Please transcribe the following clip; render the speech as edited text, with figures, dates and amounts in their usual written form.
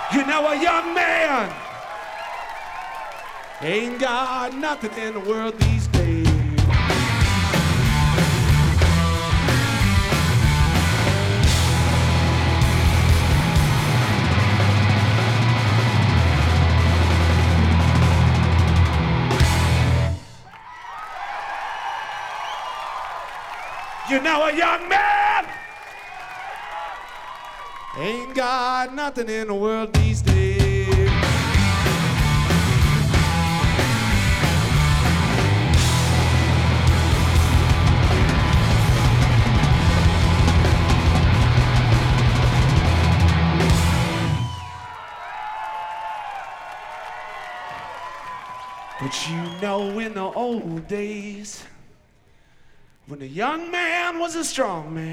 You know, a young man ain't got nothing in the world these days. You know, a young man ain't got nothing in the world these days. But you know, in the old days, when a young man was a strong man,